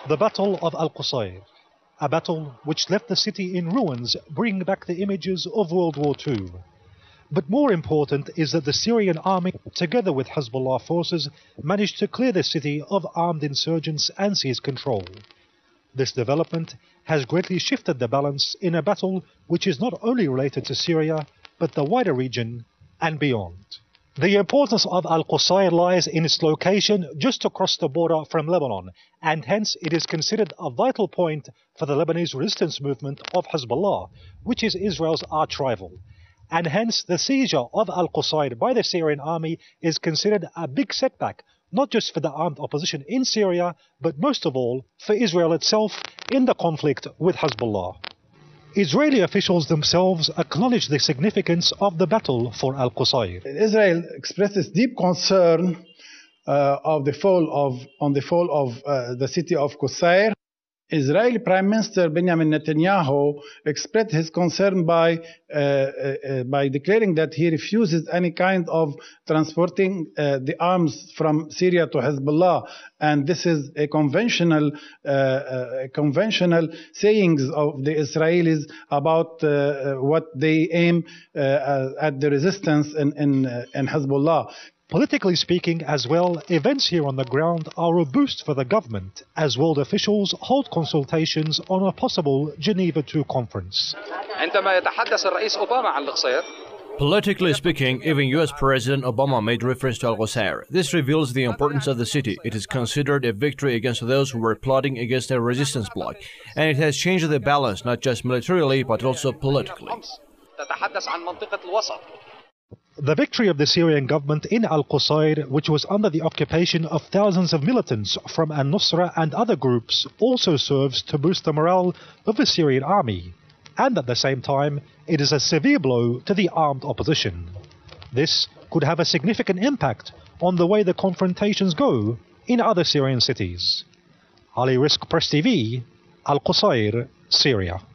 The Battle of Al-Qusayr, a battle which left the city in ruins, bringing back the images of World War II. But more important is that the Syrian army, together with Hezbollah forces, managed to clear the city of armed insurgents and seize control. This development has greatly shifted the balance in a battle which is not only related to Syria, but the wider region and beyond. The importance of Al-Qusayr lies in its location just across the border from Lebanon, and hence it is considered a vital point for the Lebanese resistance movement of Hezbollah, which is Israel's arch-rival. And hence the seizure of Al-Qusayr by the Syrian army is considered a big setback, not just for the armed opposition in Syria, but most of all for Israel itself in the conflict with Hezbollah. Israeli officials themselves acknowledge the significance of the battle for Al-Qusayr. Israel expresses deep concern on the fall of the city of Qusayr. Israeli Prime Minister Benjamin Netanyahu expressed his concern by declaring that he refuses any kind of transporting the arms from Syria to Hezbollah, and this is a conventional sayings of the Israelis about what they aim at the resistance in Hezbollah. Politically speaking as well, events here on the ground are a boost for the government as world officials hold consultations on a possible Geneva II conference. Politically speaking, even US President Obama made reference to Al-Qusayr. This reveals the importance of the city. It is considered a victory against those who were plotting against a resistance bloc, and it has changed the balance not just militarily but also politically. The victory of the Syrian government in Al-Qusayr, which was under the occupation of thousands of militants from Al-Nusra and other groups, also serves to boost the morale of the Syrian army. And at the same time, it is a severe blow to the armed opposition. This could have a significant impact on the way the confrontations go in other Syrian cities. Ali Risk, Press TV, Al-Qusayr, Syria.